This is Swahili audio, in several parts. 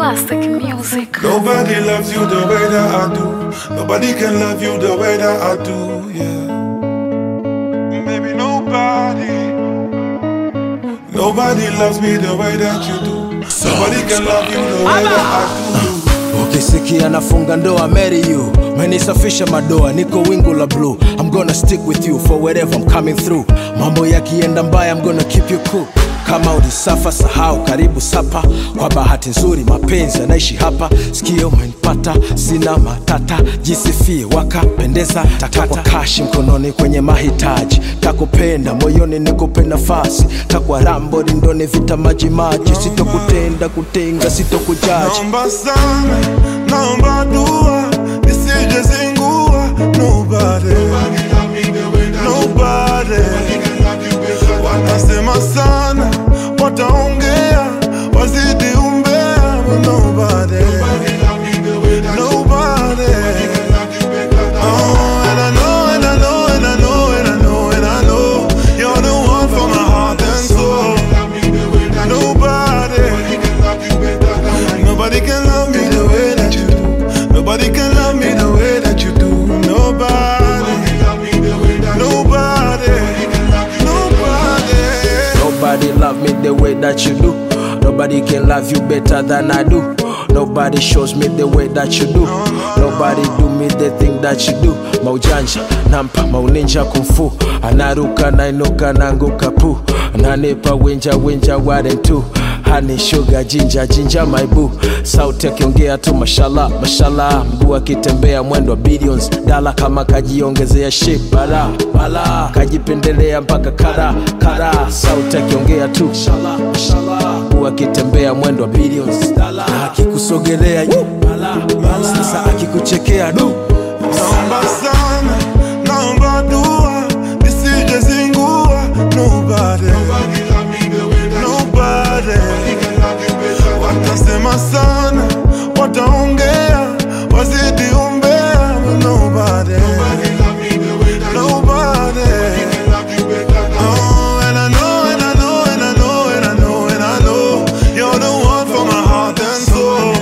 Classic music. Nobody loves you the way that I do. Nobody can love you the way that I do, yeah. Baby, nobody loves me the way that you do. Nobody can love you the way that I do. Ukisikia nafunga ndoa, marry you. Menisafisha madoa, niko wingu la blue. I'm gonna stick with you for wherever I'm coming through. Mambo yakienda mbaya, I'm gonna keep you cool. Kama ulisafa sahau, karibu sapa. Kwa bahati nzuri mapenzi yanaishi hapa. Sikio umenipata, sina matata. Jisifie wakapendeza, takwa cash mkononi kwenye mahitaji. Takupenda moyoni nikupe nafasi. Takwa rambo rindoni vita maji maji. Sitokutenda kutenga, sitokujaji. Naomba sana, naomba dua, nisije zingua. Nobody watasema sana, wataongea, wazidi umbea. But nobody. Oh, and I know you're the one for my heart and soul. Nobody can love me the way that you do. Nobody can love me the way that you do. Nobody love me the way that you do. Nobody can love you better than I do. Nobody shows me the way that you do. Nobody do me the thing that you do. Maujanja, nampa, mauninja kumfu. Anaruka, nainuka, nanguka pu. Nanipa winja, warren tu. Honey, sugar, ginger, my boo. Sauti akiongea tu mashallah, Mguu akitembea mwendo billions. Dala kama kajiongezea shape, bala kajipendelea mpaka kara. Sauti akiongea tu mashallah. Mguu akitembea mwendo billions. Dala akikusogelea bala. Sasa akikuchekea du. Naomba sana, naomba dua, nisije zingua. Nobody watasema sana, wataongea, wazidi umbea. But nobody. Oh, and I know you're the one for my heart and soul.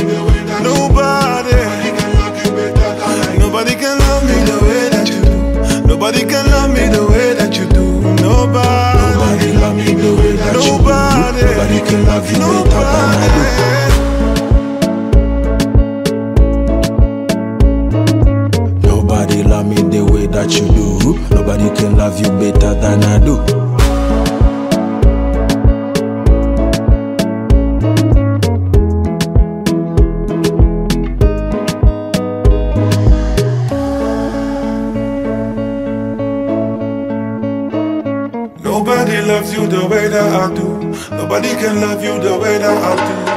Nobody can love me the way that you do. Nobody can love me the way that you do. Nobody love me the way that you do. Nobody can love you better than I do. Nobody love me the way that you do. Nobody can love you better than I do. Nobody loves you the way that I do. Nobody can love you the way that I do.